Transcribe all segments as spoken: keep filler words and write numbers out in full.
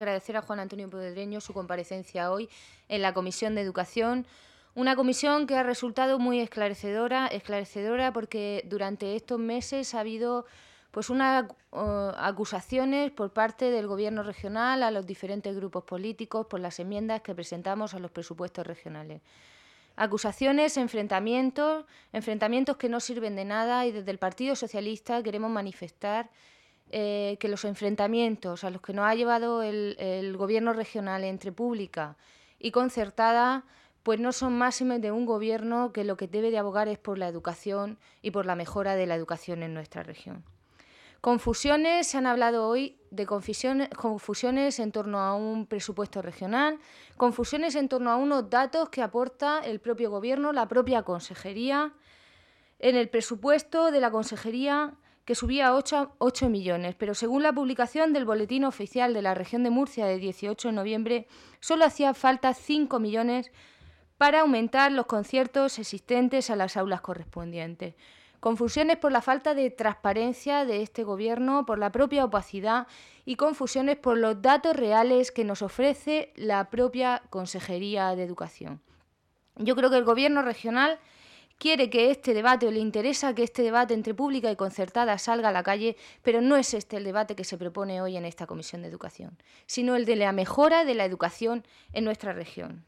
Agradecer a Juan Antonio Pedreño su comparecencia hoy en la Comisión de Educación, una comisión que ha resultado muy esclarecedora, esclarecedora porque durante estos meses ha habido pues unas uh, acusaciones por parte del Gobierno regional a los diferentes grupos políticos por las enmiendas que presentamos a los presupuestos regionales. Acusaciones, enfrentamientos, enfrentamientos que no sirven de nada, y desde el Partido Socialista queremos manifestar Eh, que los enfrentamientos a los que nos ha llevado el, el Gobierno regional entre pública y concertada pues no son máximas de un gobierno que lo que debe de abogar es por la educación y por la mejora de la educación en nuestra región. Confusiones, se han hablado hoy de confusiones, confusiones en torno a un presupuesto regional, confusiones en torno a unos datos que aporta el propio Gobierno, la propia Consejería. En el presupuesto de la Consejería que subía a ocho millones, pero según la publicación del Boletín Oficial de la Región de Murcia de dieciocho de noviembre, solo hacía falta cinco millones para aumentar los conciertos existentes a las aulas correspondientes. Confusiones por la falta de transparencia de este Gobierno, por la propia opacidad y confusiones por los datos reales que nos ofrece la propia Consejería de Educación. Yo creo que el Gobierno regional quiere que este debate, o le interesa que este debate entre pública y concertada salga a la calle, pero no es este el debate que se propone hoy en esta Comisión de Educación, sino el de la mejora de la educación en nuestra región.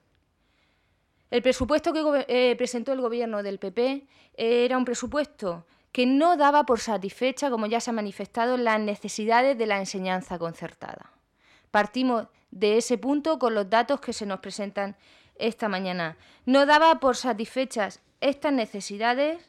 El presupuesto que eh, presentó el Gobierno del P P eh, era un presupuesto que no daba por satisfecha, como ya se ha manifestado, las necesidades de la enseñanza concertada. Partimos de ese punto con los datos que se nos presentan esta mañana. No daba por satisfechas estas necesidades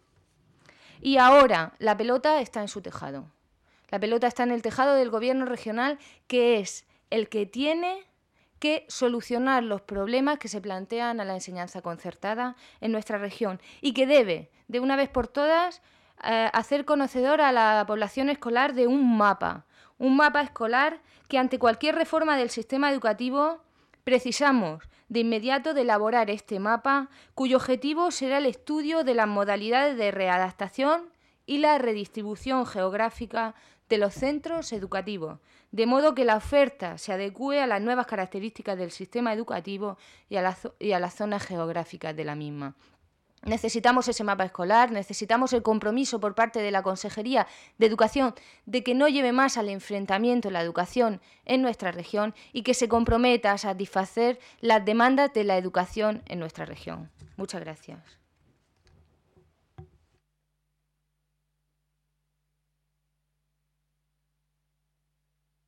y ahora la pelota está en su tejado. La pelota está en el tejado del Gobierno regional, que es el que tiene que solucionar los problemas que se plantean a la enseñanza concertada en nuestra región y que debe, de una vez por todas, eh, hacer conocedor a la población escolar de un mapa, un mapa escolar que ante cualquier reforma del sistema educativo precisamos de inmediato de elaborar este mapa, cuyo objetivo será el estudio de las modalidades de readaptación y la redistribución geográfica de los centros educativos, de modo que la oferta se adecúe a las nuevas características del sistema educativo y a, la, y a las zonas geográficas de la misma. Necesitamos ese mapa escolar, necesitamos el compromiso por parte de la Consejería de Educación de que no lleve más al enfrentamiento la educación en nuestra región y que se comprometa a satisfacer las demandas de la educación en nuestra región. Muchas gracias.